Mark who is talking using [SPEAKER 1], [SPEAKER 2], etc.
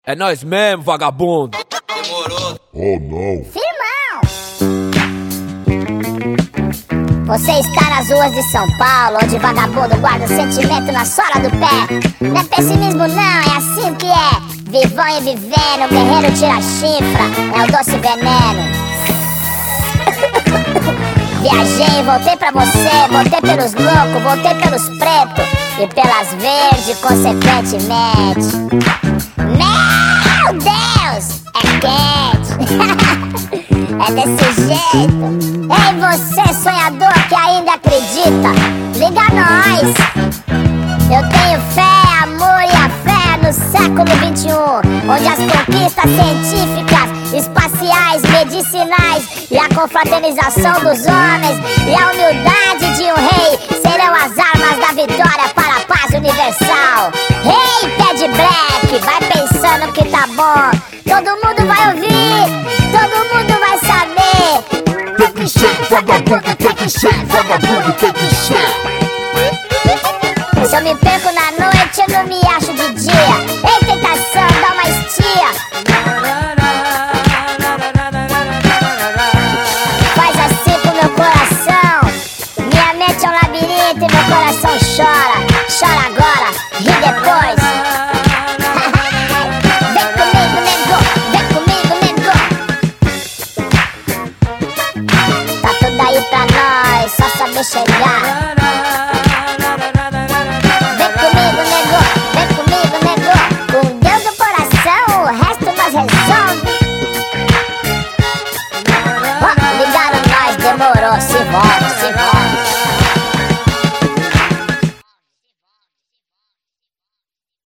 [SPEAKER 1] É nós mesmo, vagabundo.
[SPEAKER 2] Demorou.
[SPEAKER 3] Oh não.
[SPEAKER 4] Firmão! Você está nas ruas de São Paulo, onde vagabundo guarda o sentimento na sola do pé. Não é pessimismo não, é assim que é. Vivão e vivendo, guerreiro tira chifra, é o doce veneno. Viajei, voltei pra você, voltei pelos loucos, voltei pelos pretos e pelas verdes, consequentemente. Meu Deus, é quente. É desse jeito. Ei, você sonhador que ainda acredita, liga nós. Eu tenho fé, amor e a fé no século XXI, onde as conquistas científicas, espaciais, medicinais e a confraternização dos homens e a humildade de um rei serão as armas da vitória para a paz universal. Rei pé de black, vai pensando que tá bom. Todo mundo vai ouvir, todo mundo vai saber.
[SPEAKER 3] Tem que ser vagabundo, tem que ser vagabundo, tem que ser.
[SPEAKER 4] Se eu me